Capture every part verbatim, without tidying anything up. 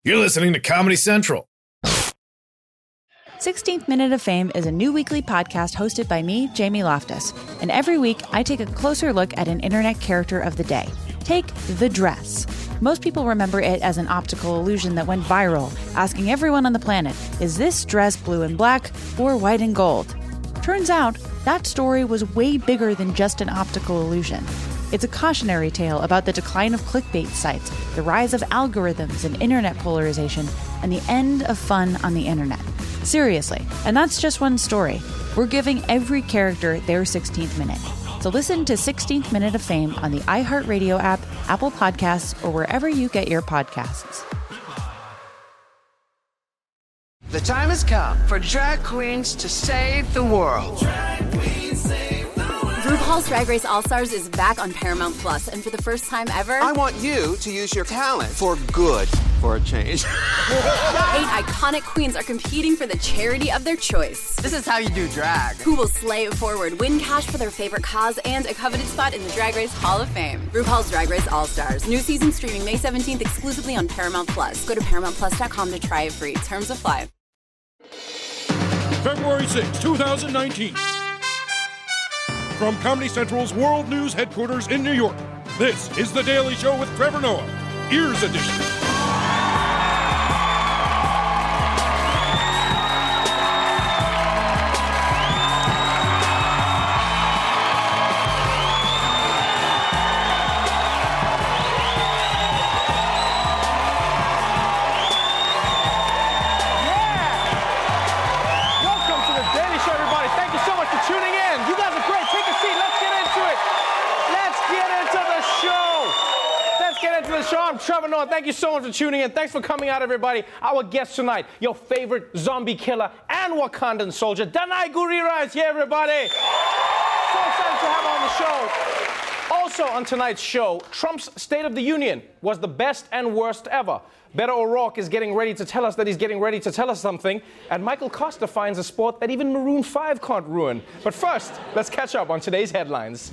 You're listening to Comedy Central. sixteenth Minute of Fame is a new weekly podcast hosted by me, Jamie Loftus. And every week, I take a closer look at an internet character of the day. Take the dress. Most people remember it as an optical illusion that went viral, asking everyone on the planet, is this dress blue and black or white and gold? Turns out, that story was way bigger than just an optical illusion. It's a cautionary tale about the decline of clickbait sites, the rise of algorithms and internet polarization, and the end of fun on the internet. Seriously, and that's just one story. We're giving every character their sixteenth minute. So listen to sixteenth Minute of Fame on the iHeartRadio app, Apple Podcasts, or wherever you get your podcasts. The time has come for drag queens to save the world. Drag queens save the world. RuPaul's Drag Race All-Stars is back on Paramount Plus, and for the first time ever, I want you to use your talent for good, for a change. Eight iconic queens are competing for the charity of their choice. This is how you do drag. Who will slay it forward, win cash for their favorite cause, and a coveted spot in the Drag Race Hall of Fame. RuPaul's Drag Race All-Stars. New season streaming May seventeenth exclusively on Paramount Plus. Go to paramount plus dot com to try it free. Terms apply. February sixth, twenty nineteen. From Comedy Central's World News headquarters in New York, this is The Daily Show with Trevor Noah, Ears Edition. I'm Trevor Noah. Thank you so much for tuning in. Thanks for coming out, everybody. Our guest tonight, your favorite zombie killer and Wakandan soldier, Danai Gurira is here, everybody. So excited to have her on the show. Also on tonight's show, Trump's State of the Union was the best and worst ever. Beto O'Rourke is getting ready to tell us that he's getting ready to tell us something. And Michael Costa finds a sport that even Maroon five can't ruin. But first, let's catch up on today's headlines.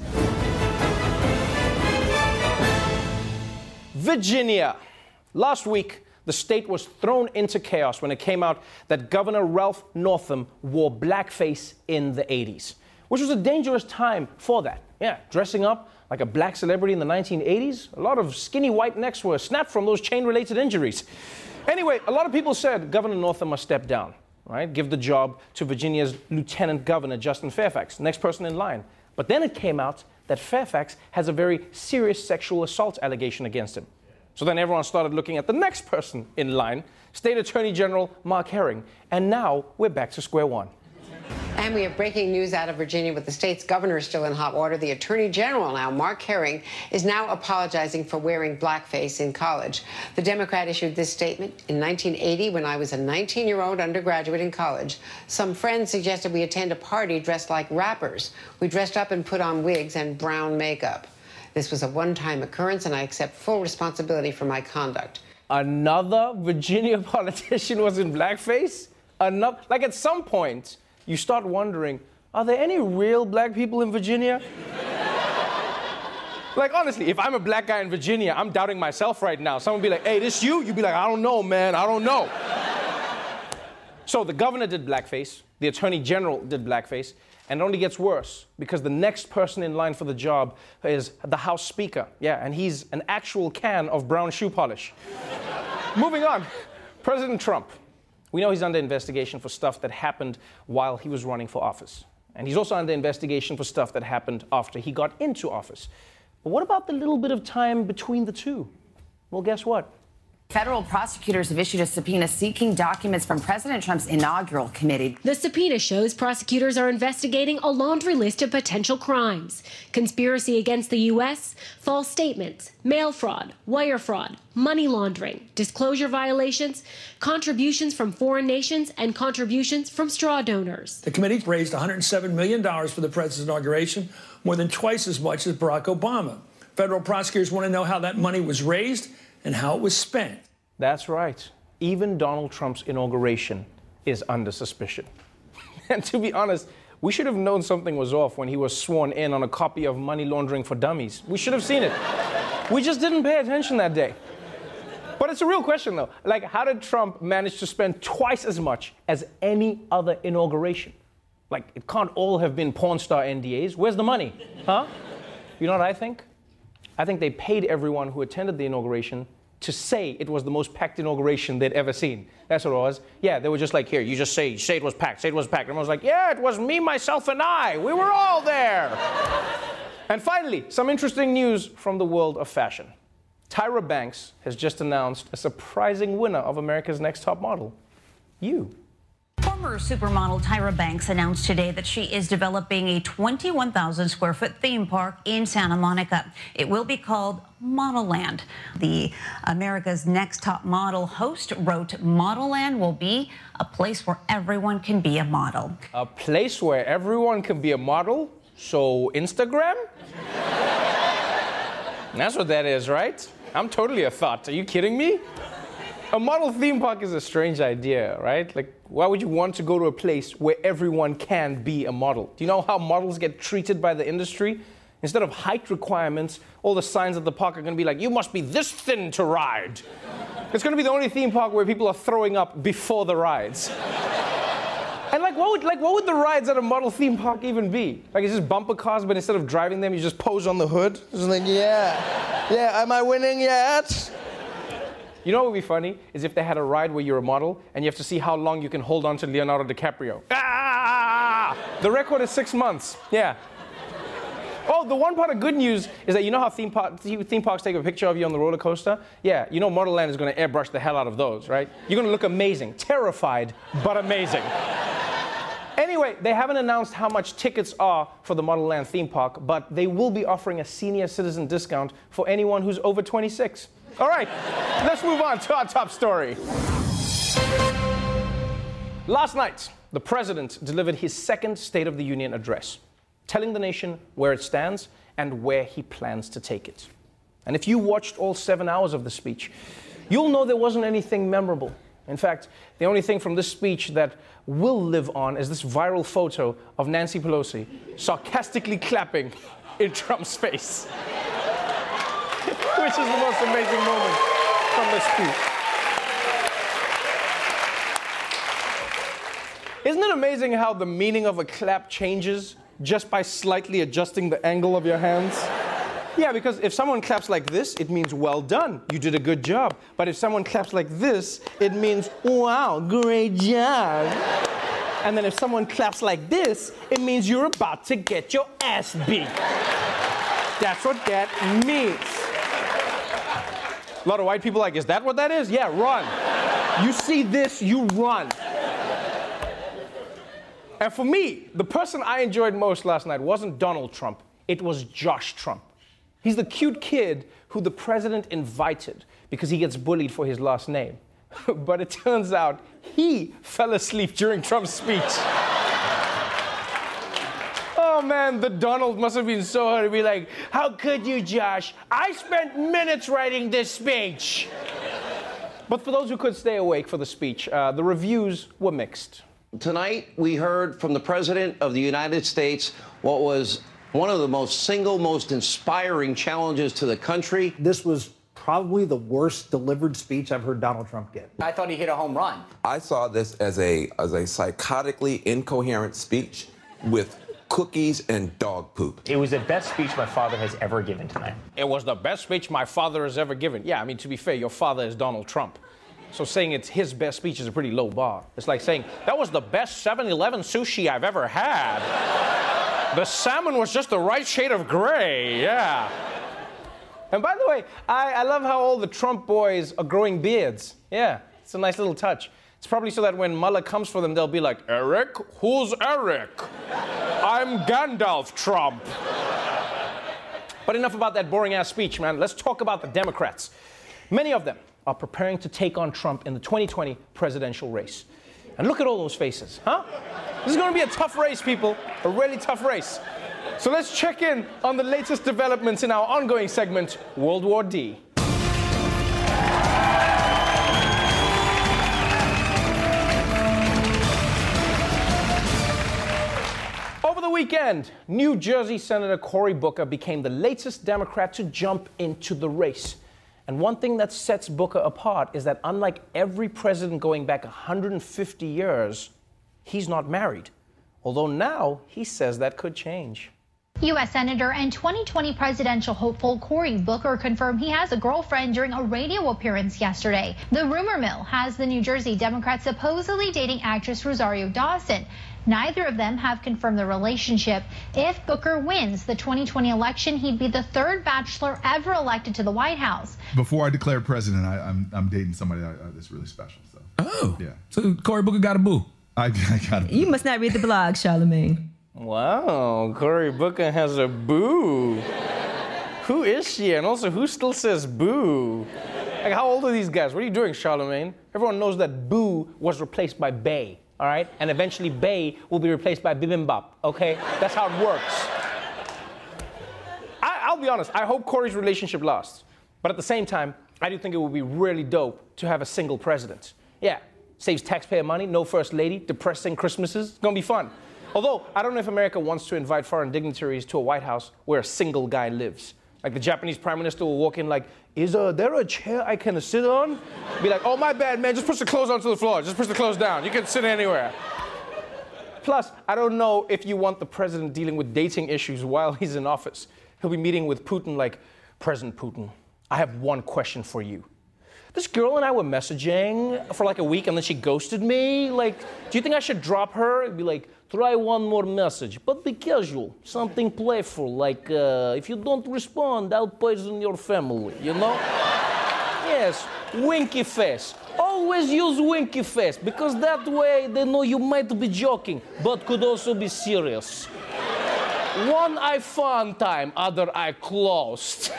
Virginia. Last week, the state was thrown into chaos when it came out that Governor Ralph Northam wore blackface in the eighties, which was a dangerous time for that. Yeah, dressing up like a black celebrity in the nineteen eighties, a lot of skinny white necks were snapped from those chain-related injuries. Anyway, a lot of people said Governor Northam must step down, right? Give the job to Virginia's Lieutenant Governor, Justin Fairfax, next person in line. But then it came out that Fairfax has a very serious sexual assault allegation against him. So then everyone started looking at the next person in line, State Attorney General Mark Herring. And now we're back to square one. And we have breaking news out of Virginia with the state's governor still in hot water. The Attorney General now, Mark Herring, is now apologizing for wearing blackface in college. The Democrat issued this statement in nineteen eighty when I was a nineteen-year-old undergraduate in college. Some friends suggested we attend a party dressed like rappers. We dressed up and put on wigs and brown makeup. This was a one-time occurrence, and I accept full responsibility for my conduct. Another Virginia politician was in blackface? Another, like at some point, you start wondering, are there any real black people in Virginia? Like, honestly, if I'm a black guy in Virginia, I'm doubting myself right now. Someone would be like, hey, this you? You'd be like, I don't know, man, I don't know. So the governor did blackface, the attorney general did blackface, and it only gets worse because the next person in line for the job is the House Speaker. Yeah, and he's an actual can of brown shoe polish. Moving on, President Trump. We know he's under investigation for stuff that happened while he was running for office. And he's also under investigation for stuff that happened after he got into office. But what about the little bit of time between the two? Well, guess what? Federal prosecutors have issued a subpoena seeking documents from President Trump's inaugural committee. The subpoena shows prosecutors are investigating a laundry list of potential crimes: conspiracy against the U S, false statements, mail fraud, wire fraud, money laundering, disclosure violations, contributions from foreign nations, and contributions from straw donors. The committee raised one hundred seven million dollars for the president's inauguration, more than twice as much as Barack Obama. Federal prosecutors want to know how that money was raised and how it was spent. That's right. Even Donald Trump's inauguration is under suspicion. And to be honest, we should have known something was off when he was sworn in on a copy of Money Laundering for Dummies. We should have seen it. We just didn't pay attention that day. But it's a real question, though. Like, how did Trump manage to spend twice as much as any other inauguration? Like, it can't all have been porn star N D As. Where's the money? Huh? You know what I think? I think they paid everyone who attended the inauguration to say it was the most packed inauguration they'd ever seen. That's what it was. Yeah, they were just like, here, you just say, say it was packed, say it was packed. And I was like, yeah, it was me, myself, and I. We were all there. And finally, some interesting news from the world of fashion. Tyra Banks has just announced a surprising winner of America's Next Top Model. You. Former supermodel Tyra Banks announced today that she is developing a twenty-one thousand square foot theme park in Santa Monica. It will be called Model Land. The America's Next Top Model host wrote, Model Land will be a place where everyone can be a model. A place where everyone can be a model? So Instagram? That's what that is, right? I'm totally a thought. Are you kidding me? A model theme park is a strange idea, right? Like, why would you want to go to a place where everyone can be a model? Do you know how models get treated by the industry? Instead of height requirements, all the signs at the park are going to be like, you must be this thin to ride. It's going to be the only theme park where people are throwing up before the rides. And like what, would, like, what would the rides at a model theme park even be? Like, it's just bumper cars, but instead of driving them, you just pose on the hood? Just like, yeah, yeah, am I winning yet? You know what would be funny? Is if they had a ride where you're a model, and you have to see how long you can hold on to Leonardo DiCaprio. Ah! The record is six months, yeah. Oh, the one part of good news is that you know how theme, park, theme parks take a picture of you on the roller coaster? Yeah, you know Model Land is going to airbrush the hell out of those, right? You're going to look amazing. Terrified, but amazing. Anyway, they haven't announced how much tickets are for the Model Land theme park, but they will be offering a senior citizen discount for anyone who's over twenty-six. All right, let's move on to our top story. Last night, the president delivered his second State of the Union address, telling the nation where it stands and where he plans to take it. And if you watched all seven hours of the speech, you'll know there wasn't anything memorable. In fact, the only thing from this speech that will live on is this viral photo of Nancy Pelosi sarcastically clapping in Trump's face. Which is the most amazing moment from this speech. Isn't it amazing how the meaning of a clap changes just by slightly adjusting the angle of your hands? Yeah, because if someone claps like this, it means well done, you did a good job. But if someone claps like this, it means wow, great job. And then if someone claps like this, it means you're about to get your ass beat. That's what that means. A lot of white people are like, is that what that is? Yeah, run. You see this, you run. And for me, the person I enjoyed most last night wasn't Donald Trump. It was Josh Trump. He's the cute kid who the president invited because he gets bullied for his last name. But it turns out he fell asleep during Trump's speech. Oh man, the Donald must have been so hard to be like, how could you, Josh? I spent minutes writing this speech. But for those who could stay awake for the speech, uh, the reviews were mixed. Tonight, we heard from the President of the United States what was one of the most single, most inspiring challenges to the country. This was probably the worst delivered speech I've heard Donald Trump give. I thought he hit a home run. I saw this as a, as a psychotically incoherent speech with cookies and dog poop. It was the best speech my father has ever given tonight. It was the best speech my father has ever given. Yeah, I mean, to be fair, your father is Donald Trump. So saying it's his best speech is a pretty low bar. It's like saying, that was the best seven eleven sushi I've ever had. The salmon was just the right shade of gray, yeah. And by the way, I, I love how all the Trump boys are growing beards. Yeah, it's a nice little touch. It's probably so that when Mueller comes for them, they'll be like, Eric? Who's Eric? I'm Gandalf Trump. But enough about that boring-ass speech, man. Let's talk about the Democrats. Many of them are preparing to take on Trump in the twenty twenty presidential race. And look at all those faces, huh? This is going to be a tough race, people. A really tough race. So let's check in on the latest developments in our ongoing segment, World War D. Over the weekend, New Jersey Senator Cory Booker became the latest Democrat to jump into the race. And And one thing that sets Booker apart is that unlike every president going back one hundred fifty years, he's not married. Although now he says that could change. U S Senator and twenty twenty presidential hopeful Cory Booker confirmed he has a girlfriend during a radio appearance yesterday. The rumor mill has the New Jersey Democrat supposedly dating actress Rosario Dawson. Neither of them have confirmed their relationship. If Booker wins the twenty twenty election, he'd be the third bachelor ever elected to the White House. Before I declared president, I, I'm, I'm dating somebody that, uh, that's really special. So. Oh. Yeah. So Cory Booker got a boo. I, I got a boo. You must not read the blog, Charlamagne. Wow, Cory Booker has a boo. Who is she? And also, who still says boo? Like, how old are these guys? What are you doing, Charlamagne? Everyone knows that boo was replaced by bae, all right? And eventually bae will be replaced by bibimbap, okay? That's how it works. I, I'll be honest, I hope Cory's relationship lasts. But at the same time, I do think it would be really dope to have a single president. Yeah, saves taxpayer money, no first lady, depressing Christmases. It's gonna be fun. Although, I don't know if America wants to invite foreign dignitaries to a White House where a single guy lives. Like the Japanese prime minister will walk in like, is uh, there a chair I can sit on? Be like, oh, my bad, man, just push the clothes onto the floor. Just push the clothes down. You can sit anywhere. Plus, I don't know if you want the president dealing with dating issues while he's in office. He'll be meeting with Putin like, President Putin, I have one question for you. This girl and I were messaging for like a week and then she ghosted me. Like, do you think I should drop her? It'd be like, try one more message, but be casual, something playful, like, uh, if you don't respond, I'll poison your family, you know? Yes, winky face. Always use winky face, because that way they know you might be joking, but could also be serious. One eye fun time, other eye closed.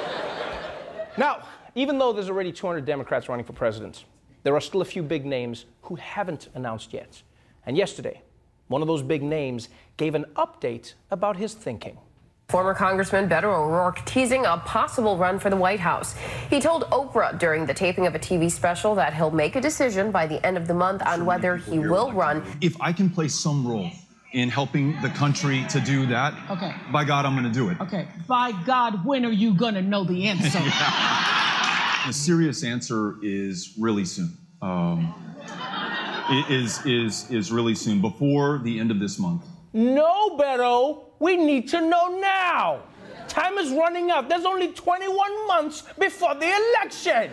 Now, even though there's already two hundred Democrats running for president, there are still a few big names who haven't announced yet. And yesterday, one of those big names gave an update about his thinking. Former Congressman Beto O'Rourke teasing a possible run for the White House. He told Oprah during the taping of a T V special that he'll make a decision by the end of the month on whether he will run. If I can play some role in helping the country to do that, okay, by God, I'm going to do it. Okay, by God, when are you going to know the answer? The serious answer is really soon. Um, It is, is, is really soon, before the end of this month. No, Beto, we need to know now. Time is running out. There's only twenty-one months before the election.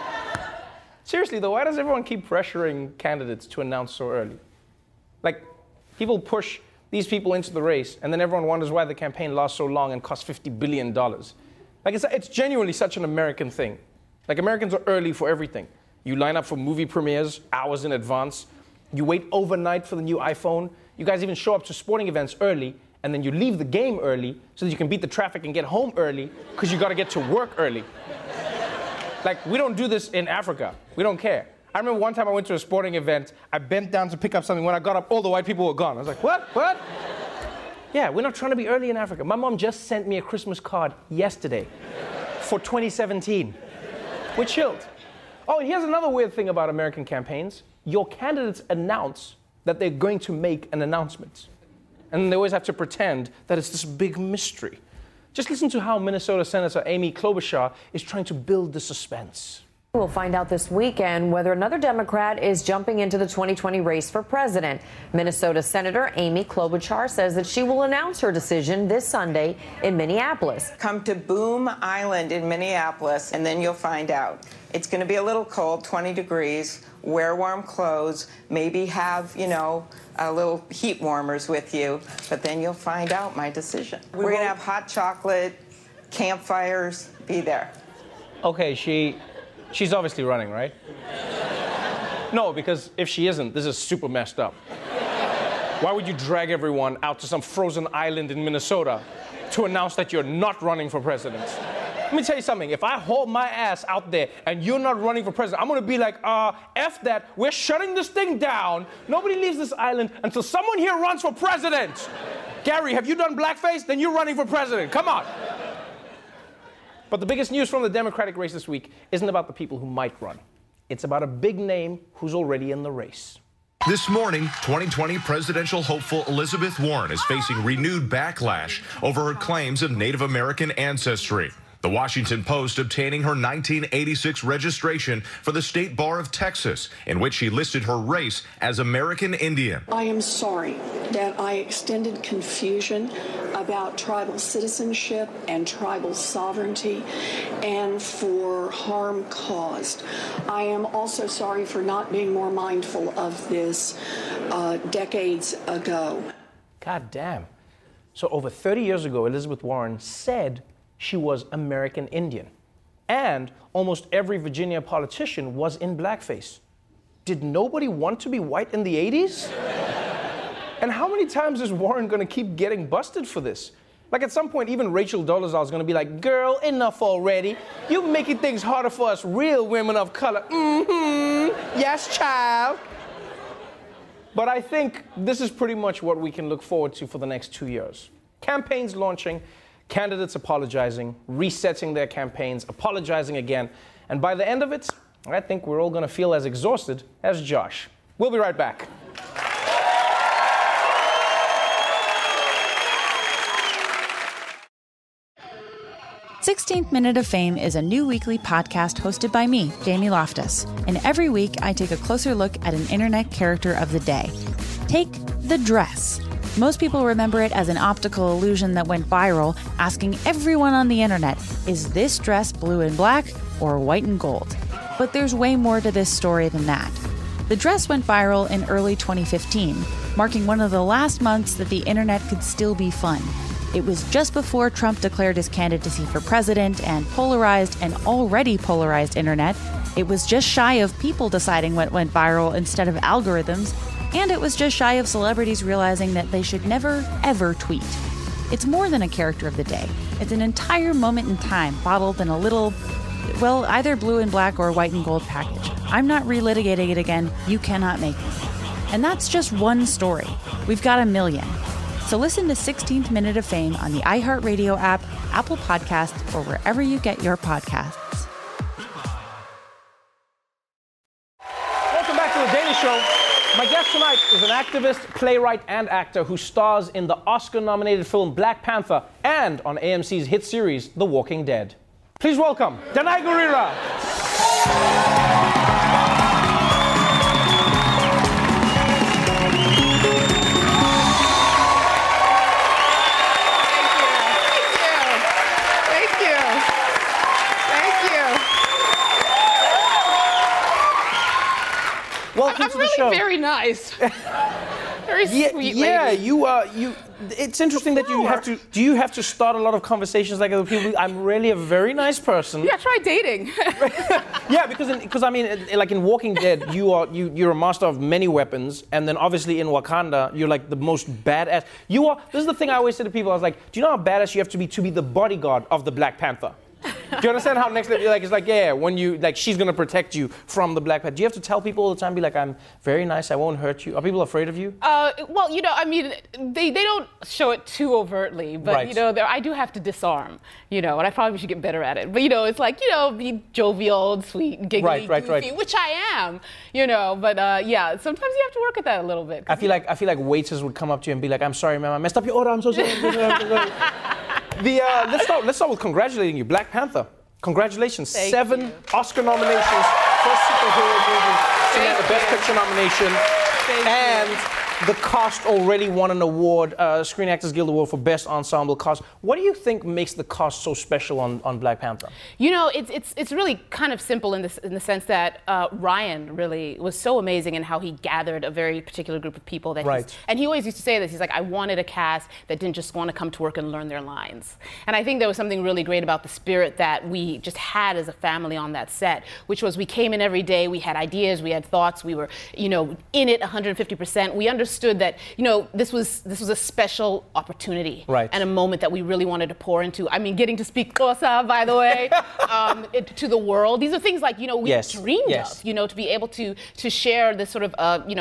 Seriously, though, why does everyone keep pressuring candidates to announce so early? Like, people push these people into the race, and then everyone wonders why the campaign lasts so long and costs fifty billion dollars. Like, it's, it's genuinely such an American thing. Like, Americans are early for everything. You line up for movie premieres hours in advance. You wait overnight for the new iPhone. You guys even show up to sporting events early, and then you leave the game early so that you can beat the traffic and get home early because you got to get to work early. Like, we don't do this in Africa. We don't care. I remember one time I went to a sporting event. I bent down to pick up something. When I got up, all the white people were gone. I was like, what? What? Yeah, we're not trying to be early in Africa. My mom just sent me a Christmas card yesterday for twenty seventeen. We're chilled. Oh, and here's another weird thing about American campaigns. Your candidates announce that they're going to make an announcement. And they always have to pretend that it's this big mystery. Just listen to how Minnesota Senator Amy Klobuchar is trying to build the suspense. We'll find out this weekend whether another Democrat is jumping into the twenty twenty race for president. Minnesota Senator Amy Klobuchar says that she will announce her decision this Sunday in Minneapolis. Come to Boom Island in Minneapolis, and then you'll find out. It's going to be a little cold, twenty degrees. Wear warm clothes. Maybe have, you know, a little heat warmers with you. But then you'll find out my decision. We're going to have hot chocolate, campfires. Be there. Okay, she... She's obviously running, right? No, because if she isn't, this is super messed up. Why would you drag everyone out to some frozen island in Minnesota to announce that you're not running for president? Let me tell you something. If I hold my ass out there and you're not running for president, I'm going to be like, uh, F that. We're shutting this thing down. Nobody leaves this island until someone here runs for president. Gary, have you done blackface? Then you're running for president. Come on. But the biggest news from the Democratic race this week isn't about the people who might run. It's about a big name who's already in the race. This morning, twenty twenty presidential hopeful Elizabeth Warren is facing renewed backlash over her claims of Native American ancestry. The Washington Post obtaining her nineteen eighty-six registration for the State Bar of Texas, in which she listed her race as American Indian. I am sorry that I extended confusion about tribal citizenship and tribal sovereignty and for harm caused. I am also sorry for not being more mindful of this uh, decades ago. God damn. So over thirty years ago, Elizabeth Warren said she was American Indian. And almost every Virginia politician was in blackface. Did nobody want to be white in the eighties? And how many times is Warren gonna keep getting busted for this? Like at some point, even Rachel Dolezal is gonna be like, girl, enough already. You're making things harder for us real women of color. Mm-hmm, yes, child. But I think this is pretty much what we can look forward to for the next two years. Campaigns launching, candidates apologizing, resetting their campaigns, apologizing again. And by the end of it, I think we're all gonna feel as exhausted as Josh. We'll be right back. sixteenth Minute of Fame is a new weekly podcast hosted by me, Jamie Loftus. And every week, I take a closer look at an internet character of the day. Take the dress. Most people remember it as an optical illusion that went viral, asking everyone on the internet, is this dress blue and black or white and gold? But there's way more to this story than that. The dress went viral in early twenty fifteen, marking one of the last months that the internet could still be fun. It was just before Trump declared his candidacy for president and polarized an already polarized internet. It was just shy of people deciding what went viral instead of algorithms. And it was just shy of celebrities realizing that they should never, ever tweet. It's more than a character of the day. It's an entire moment in time bottled in a little, well, either blue and black or white and gold package. I'm not relitigating it again. You cannot make me. And that's just one story. We've got a million. So listen to sixteenth Minute of Fame on the iHeartRadio app, Apple Podcasts, or wherever you get your podcasts. Welcome back to The Daily Show. My guest tonight is an activist, playwright, and actor who stars in the Oscar-nominated film Black Panther and on A M C's hit series The Walking Dead. Please welcome Danai Gurira. Welcome I'm to really the show. Very nice. Very yeah, sweet yeah, lady. you uh, you. It's interesting that you have to. Do you have to start a lot of conversations like other people? I'm really a very nice person. Yeah, try dating. Yeah, because because I mean, like in Walking Dead, you are you you're a master of many weapons, and then obviously in Wakanda, you're like the most badass. You are. This is the thing I always say to people. I was like, do you know how badass you have to be to be the bodyguard of the Black Panther? Do you understand how next level, like, it's like, yeah, when you, like, she's going to protect you from the Black Panther. Do you have to tell people all the time, be like, I'm very nice, I won't hurt you? Are people afraid of you? Uh, well, you know, I mean, they, they don't show it too overtly, but, Right. you know, there, I do have to disarm, you know, and I probably should get better at it. But, you know, it's like, you know, be jovial, sweet, giggly, Right, right, goofy, right. which I am, you know, but, uh, yeah, sometimes you have to work at that a little bit. I feel like I feel like waiters would come up to you and be like, I'm sorry, ma'am, I messed up your order, I'm so sorry. I'm so sorry, I'm so sorry. The, uh, let's, start, let's start with congratulating you, Black Panther. Congratulations, Thank seven you. Oscar nominations, first superhero movie to get Thank the Best you. Picture nomination, Thank and you. the cast already won an award, uh, Screen Actors Guild Award for Best Ensemble Cast. What do you think makes the cast so special on, on Black Panther? You know, it's it's it's really kind of simple in this in the sense that uh, Ryan really was so amazing in how he gathered a very particular group of people that Right. he's, and he always used to say this. He's like, I wanted a cast that didn't just want to come to work and learn their lines. And I think there was something really great about the spirit that we just had as a family on that set, which was we came in every day, we had ideas, we had thoughts, we were, you know, in it one hundred fifty percent. We understood that, you know, this was this was a special opportunity Right. and a moment that we really wanted to pour into. I mean, getting to speak Xhosa, by the way, um, it, to the world. These are things like, you know, we Yes, dreamed yes. of, you know, to be able to to share this sort of, uh, you know,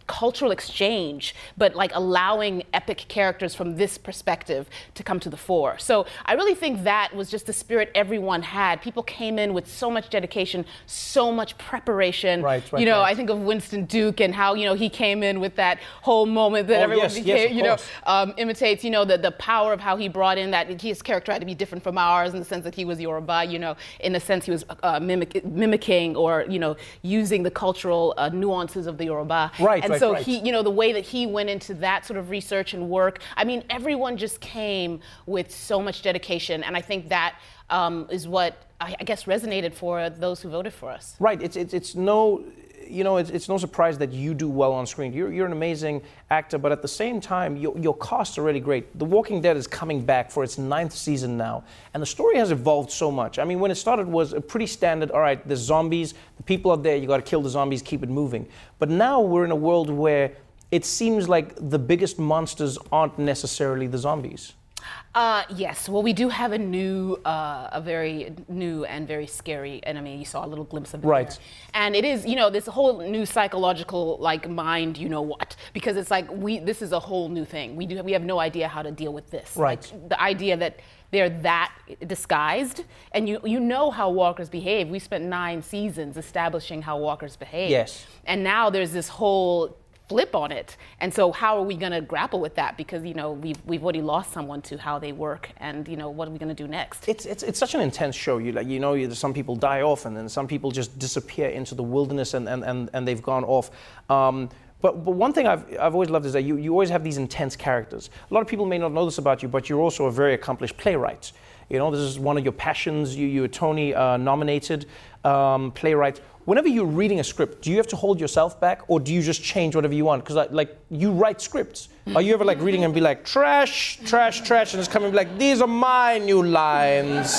cultural exchange, but like allowing epic characters from this perspective to come to the fore. So I really think that was just the spirit everyone had. People came in with so much dedication, so much preparation. Right, right, you know, right. I think of Winston Duke and how, you know, he came in with that whole moment that Oh, everyone yes, became, yes, of you know, course. um, imitates, you know, the, the power of how he brought in that his character had to be different from ours in the sense that he was Yoruba, you know, in a sense he was uh, mimic, mimicking or, you know, using the cultural uh, nuances of the Yoruba. Right, and right, so right. he, you know, the way that he went into that sort of research and work, I mean, everyone just came with so much dedication, and I think that um, is what I, I guess resonated for those who voted for us. Right. It's it's, it's no, you know, it's, it's no surprise that you do well on screen. You're you're an amazing actor, but at the same time, your your casts are really great. The Walking Dead is coming back for its ninth season now, and the story has evolved so much. I mean, when it started, it was a pretty standard. All right, there's zombies. The people are there. You got to kill the zombies. Keep it moving. But now we're in a world where it seems like the biggest monsters aren't necessarily the zombies. Uh, yes. Well, we do have a new, uh, a very new and very scary enemy. You saw a little glimpse of it Right. there. And it is, you know, this whole new psychological, like, mind, you know what? Because it's like, we, this is a whole new thing. We do, we have no idea how to deal with this. Right. Like, the idea that they're that disguised, and you, you know how walkers behave. We spent nine seasons establishing how walkers behave. Yes. And now there's this whole flip on it. And so how are we going to grapple with that? Because, you know, we've, we've already lost someone to how they work, and, you know, what are we going to do next? It's, it's it's such an intense show. You like you know you, some people die off, and then some people just disappear into the wilderness, and and, and, and they've gone off. Um, but but one thing I've I've always loved is that you, you always have these intense characters. A lot of people may not know this about you, but you're also a very accomplished playwright. You know, this is one of your passions. You you're a Tony uh, nominated um, playwright. Whenever you're reading a script, do you have to hold yourself back, or do you just change whatever you want? Because like you write scripts. Are you ever like reading and be like trash, trash, trash, and it's coming like these are my new lines?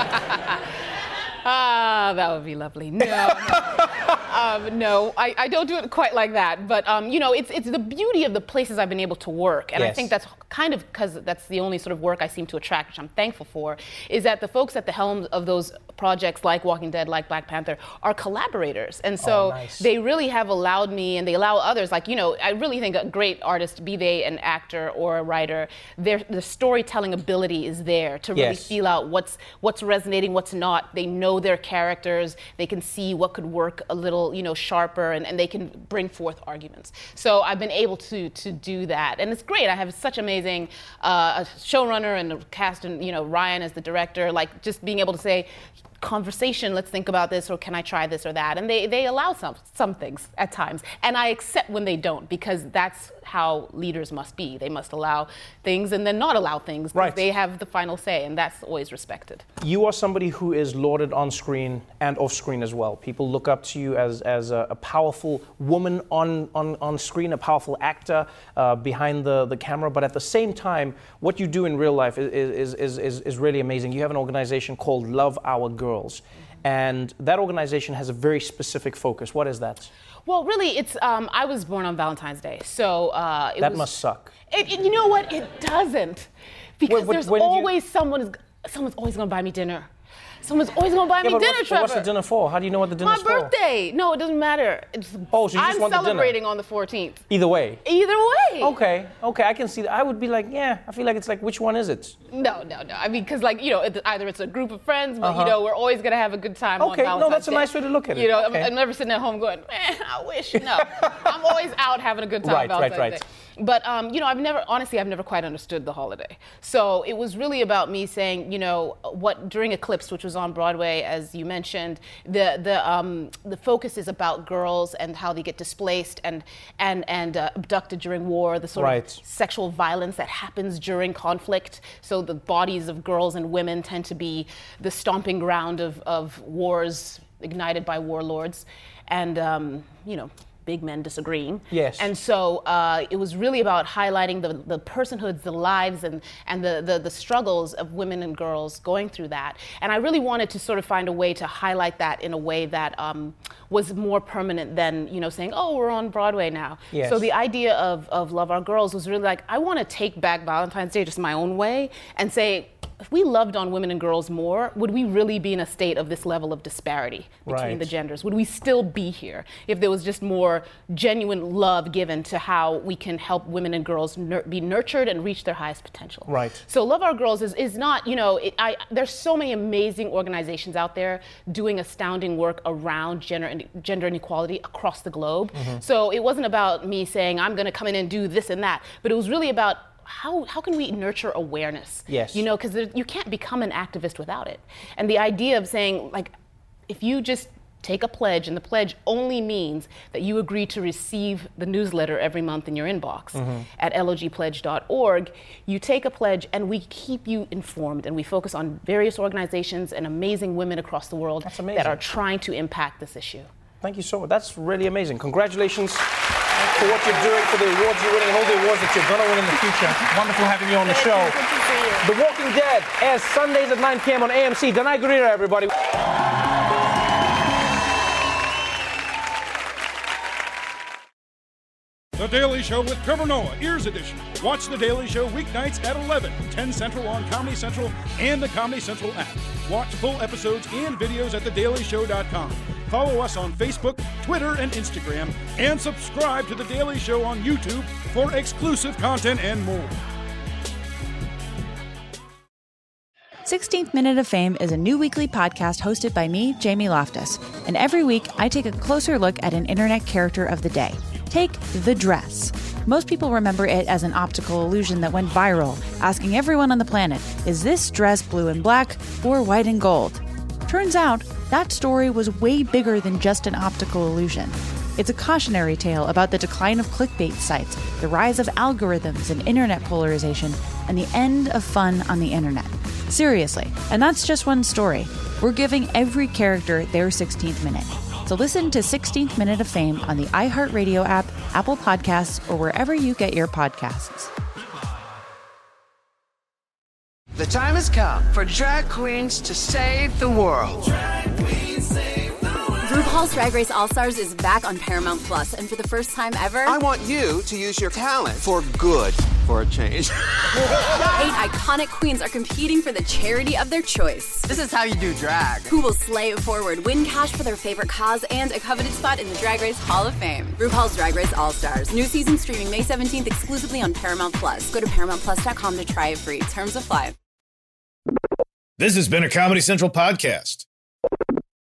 Ah, that would be lovely. No, no, um, no I, I don't do it quite like that. But, um, you know, it's, it's the beauty of the places I've been able to work. And Yes. I think that's kind of because that's the only sort of work I seem to attract, which I'm thankful for, is that the folks at the helm of those projects like Walking Dead, like Black Panther, are collaborators. And so Oh, nice. they really have allowed me, and they allow others, like, you know, I really think a great artist, be they an actor or a writer, their, their storytelling ability is there to really Yes. feel out what's what's resonating, what's not. They know their characters. They can see what could work a little, you know, sharper, and, and they can bring forth arguments. So I've been able to to do that, and it's great. I have such amazing uh, a showrunner and a cast, and you know, Ryan as the director. Like just being able to say, conversation, let's think about this, or can I try this or that? And they, they allow some some things at times. And I accept when they don't, because that's how leaders must be. They must allow things and then not allow things. Right. They have the final say, and that's always respected. You are somebody who is lauded on screen and off screen as well. People look up to you as, as a, a powerful woman on, on, on screen, a powerful actor uh, behind the, the camera. But at the same time, what you do in real life is, is, is, is, is really amazing. You have an organization called Love Our Girls. And that organization has a very specific focus. What is that? Well, really, it's, um, I was born on Valentine's Day, so uh, it That was, must suck. It, it- you know what? It doesn't, because What- what- there's when did you- always someone, someone's always gonna buy me dinner. Someone's always gonna buy Yeah, me but dinner, what- Trevor. what's the dinner for? How do you know what the dinner's My for? birthday. No, it doesn't matter. It's, Oh, so you just I'm want the dinner. celebrating on the fourteenth. Either way. Either way. Okay, okay, I can see that. I would be like, yeah, I feel like it's like, which one is it? No, no, no. I mean, because like, you know, it, either it's a group of friends, but Uh-huh. you know, we're always gonna have a good time Okay, on no, Valentine's that's a Day. nice way to look at it. You know, Okay. I'm, I'm never sitting at home going, man, I wish. No, I'm always out having a good time. Right, Valentine's right, right. Day. But um, you know, I've never, honestly, I've never quite understood the holiday. So it was really about me saying, you know, what during Eclipse, which was on Broadway, as you mentioned, the the um, the focus is about girls and how they get displaced and and and uh, abducted during war, the sort Right. of sexual violence that happens during conflict. So the bodies of girls and women tend to be the stomping ground of of wars ignited by warlords, and um, you know. Big men disagreeing. Yes. And so uh, it was really about highlighting the, the personhoods, the lives, and, and the, the, the struggles of women and girls going through that. And I really wanted to sort of find a way to highlight that in a way that um, was more permanent than, you know, saying, oh, we're on Broadway now. Yes. So the idea of, of Love Our Girls was really like, I want to take back Valentine's Day just my own way and say, if we loved on women and girls more, would we really be in a state of this level of disparity between Right. the genders? Would we still be here if there was just more genuine love given to how we can help women and girls nur- be nurtured and reach their highest potential? Right. So Love Our Girls is, is not, you know, it, I, there's so many amazing organizations out there doing astounding work around gender, gender inequality across the globe. Mhm. So it wasn't about me saying, I'm going to come in and do this and that, but it was really about How, how can we nurture awareness? Yes. You know, because you can't become an activist without it. And the idea of saying, like, if you just take a pledge, and the pledge only means that you agree to receive the newsletter every month in your inbox Mhm. at L O G pledge dot org, you take a pledge and we keep you informed, and we focus on various organizations and amazing women across the world that are trying to impact this issue. Thank you so much. That's really amazing. Congratulations for what you're doing, for the awards you're winning, and all the awards that you're going to win in the future. Wonderful having you on the show. The Walking Dead airs Sundays at nine p.m. on A M C. Danai Gurira, everybody. The Daily Show with Trevor Noah, Ears Edition. Watch The Daily Show weeknights at eleven, ten Central on Comedy Central and the Comedy Central app. Watch full episodes and videos at the daily show dot com. Follow us on Facebook, Twitter, and Instagram, and subscribe to The Daily Show on YouTube for exclusive content and more. sixteenth Minute of Fame is a new weekly podcast hosted by me, Jamie Loftus. And every week, I take a closer look at an internet character of the day. Take The Dress. Most people remember it as an optical illusion that went viral, asking everyone on the planet, is this dress blue and black or white and gold? Turns out, that story was way bigger than just an optical illusion. It's a cautionary tale about the decline of clickbait sites, the rise of algorithms and internet polarization, and the end of fun on the internet. Seriously, and that's just one story. We're giving every character their sixteenth minute. So listen to sixteenth Minute of Fame on the iHeartRadio app, Apple Podcasts, or wherever you get your podcasts. The time has come for drag queens to save the world. RuPaul's Drag Race All-Stars is back on Paramount Plus, and for the first time ever, I want you to use your talent for good for a change. eight iconic queens are competing for the charity of their choice. This is how you do drag. Who will slay it forward, win cash for their favorite cause, and a coveted spot in the Drag Race Hall of Fame. RuPaul's Drag Race All-Stars. New season streaming May seventeenth exclusively on Paramount Plus. Go to paramount plus dot com to try it free. Terms apply. This has been a Comedy Central podcast.